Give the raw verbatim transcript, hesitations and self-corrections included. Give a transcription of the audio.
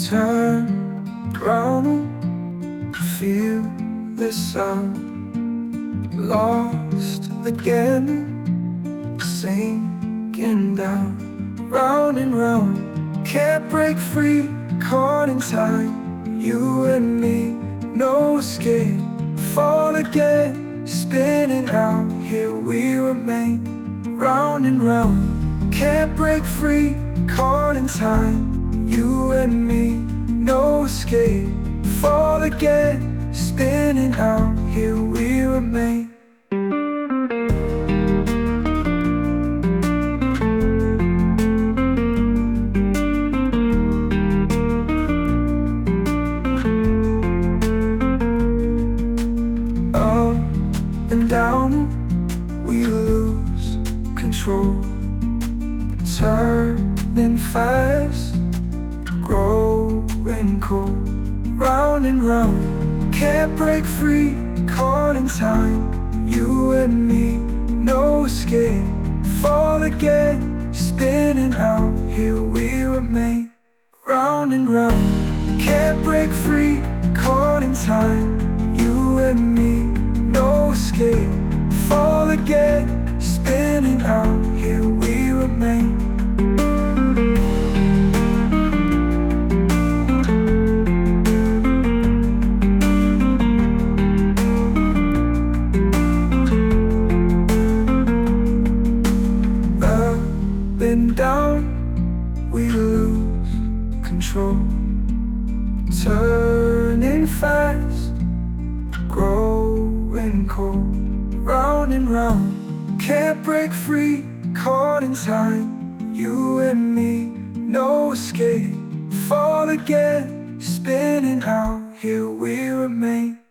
Turn round, feel the sound. Lost again, sinking down. Round and round, can't break free, caught in time. You and me, no escape. Fall again, spinning out, here we remain. Round and round, can't break free, caught in time. You and me, no escape. Fall again, spinning out, here we remain. Up and down, we lose control. Turning fast, growing cold. Round and round, can't break free, caught in time. You and me, no escape. Fall again, spinning out, here we remain. Round and round, can't break free, caught in time. You and me, no escape. Fall again, spinning out, here we remain. And down, we lose control. Turning fast, growing cold. Round and round, can't break free, caught in time. You and me, no escape. Fall again, spinning out, here we remain.